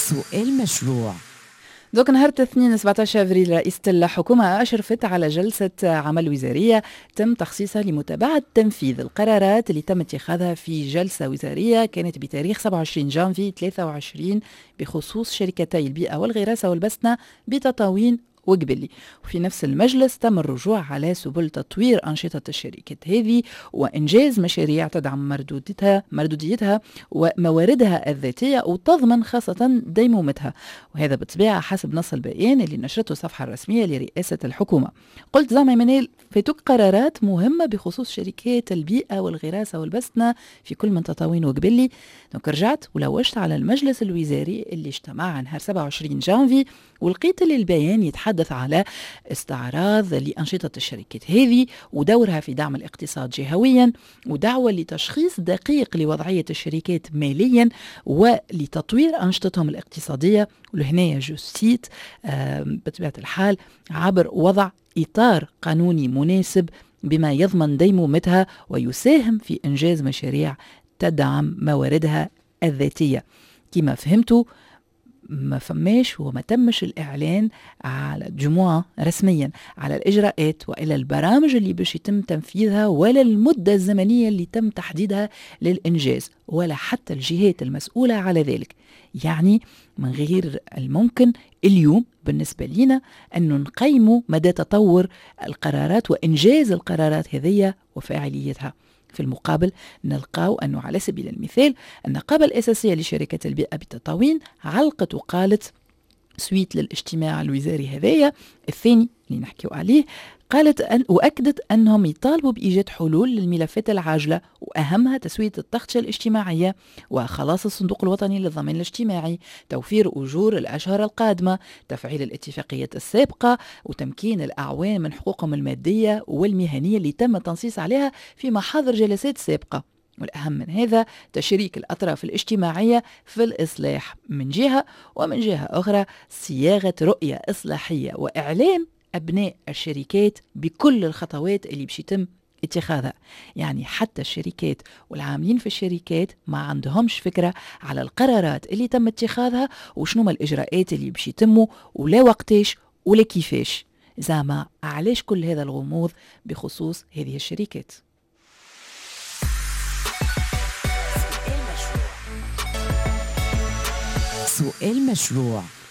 سؤال مشروع. دوك نهار الاثنين 17 افريل رئيسة الحكومة اشرفت على جلسة عمل وزارية تم تخصيصها لمتابعة تنفيذ القرارات اللي تم اتخاذها في جلسة وزارية كانت بتاريخ 27 جانفي 23 بخصوص شركتي البيئة والغراسة والبسنة بتطاوين وقبلي. وفي نفس المجلس تم الرجوع على سبل تطوير أنشطة الشركات هذه وإنجاز مشاريع تدعم مردوديتها ومواردها الذاتية وتضمن خاصة ديمومتها، وهذا بالطبيعة حسب نص البيان اللي نشرته الصفحة الرسمية لرئاسة الحكومة. قلت زعما منال فاتوك قرارات مهمة بخصوص شركات البيئة والغراسة والبسنة في كل من تطاوين وقبلي. دونك رجعت ولوجت على المجلس الوزاري اللي اجتمع نهار 27 جانفي ولقيت اللي البيان يتحدث على استعراض لأنشطة الشركات هذه ودورها في دعم الاقتصاد جهويا ودعوة لتشخيص دقيق لوضعية الشركات ماليا ولتطوير أنشطتهم الاقتصادية. ولهنا جوستيت بطبيعة الحال عبر وضع إطار قانوني مناسب بما يضمن ديمومتها ويساهم في إنجاز مشاريع تدعم مواردها الذاتية. كما فهمتوا ما فماش وما تمش الإعلان على جمعة رسميا على الإجراءات وإلى البرامج اللي باش يتم تنفيذها ولا المدة الزمنية اللي تم تحديدها للإنجاز ولا حتى الجهات المسؤولة على ذلك. يعني من غير الممكن اليوم بالنسبة لنا أن نقيموا مدى تطور القرارات وإنجاز القرارات هذه وفاعليتها. في المقابل نلقاو أنه على سبيل المثال النقابة الأساسية لشركة البيئة بتطاوين علقت وقالت سويت للاجتماع الوزاري هذايا الثاني اللي نحكيو عليه، قالت وأكدت أنهم يطالبوا بإيجاد حلول للملفات العاجلة وأهمها تسوية التغطية الاجتماعية وخلاص الصندوق الوطني للضمان الاجتماعي، توفير أجور الأشهر القادمة، تفعيل الاتفاقيات السابقة وتمكين الأعوان من حقوقهم المادية والمهنية اللي تم التنصيص عليها في محاضر جلسات سابقة. والأهم من هذا تشريك الأطراف الاجتماعية في الإصلاح من جهة، ومن جهة أخرى صياغة رؤية إصلاحية وإعلام أبناء الشركات بكل الخطوات اللي باش يتم اتخاذها. يعني حتى الشركات والعاملين في الشركات ما عندهمش فكرة على القرارات اللي تم اتخاذها وشنو ما الإجراءات اللي باش يتموا ولا وقتاش ولا كيفاش. زعما علاش كل هذا الغموض بخصوص هذه الشركات؟ سؤال مشروع.